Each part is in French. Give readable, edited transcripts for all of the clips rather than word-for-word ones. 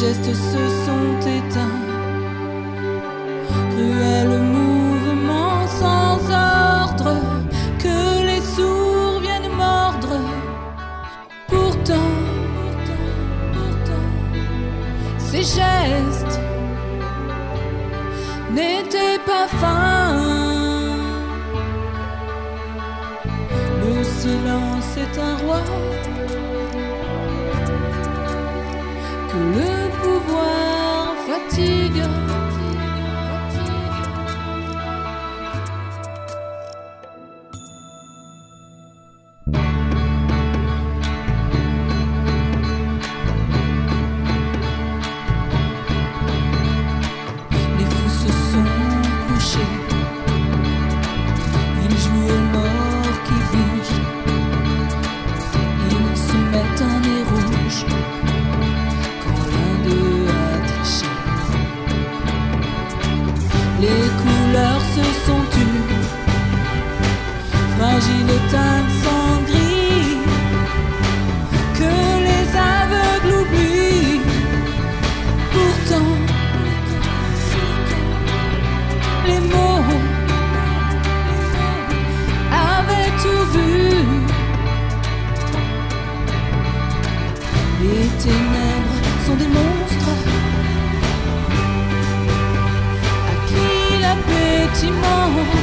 gestes se sont éteints. Cruel mouvement sans ordre, que les sourds viennent mordre. Pourtant, ces gestes n'étaient pas fins. Le silence est un roi que le pouvoir fatigue. Les fous se sont couchés, ils jouent aux morts qui bougent, ils se mettent un nez rouge quand l'un d'eux a triché. Les couleurs se sont tues, fragiles teintes sans gris, que les aveugles oublient. Pourtant, les mots avaient tout vu. Les ténèbres sont des monstres à qui l'appétit manque.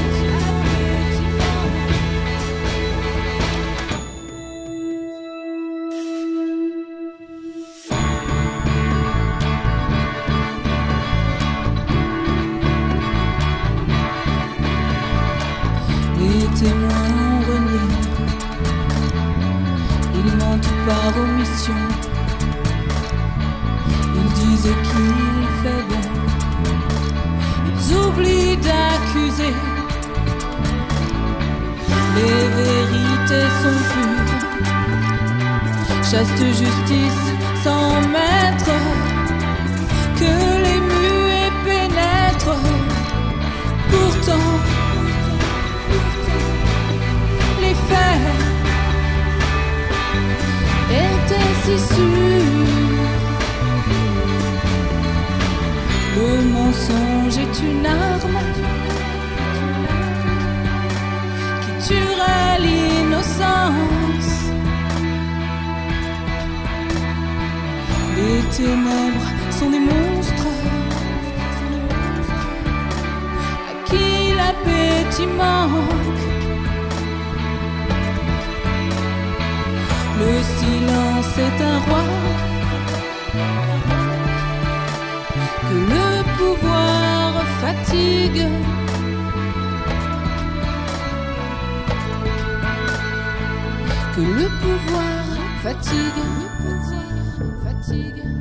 Les témoins ont renié, ils mentent par omission. Ils disent qu'il fait bon, ils oublient d'accuser. Les vérités sont pures, chaste justice sans maître, que les muets pénètrent. Pourtant, les faits étaient si sûrs. Le mensonge est une arme qui tuerait l'innocence. Les ténèbres sont des monstres à qui l'appétit manque. Le silence est un roi que le pouvoir fatigue. Que le pouvoir fatigue.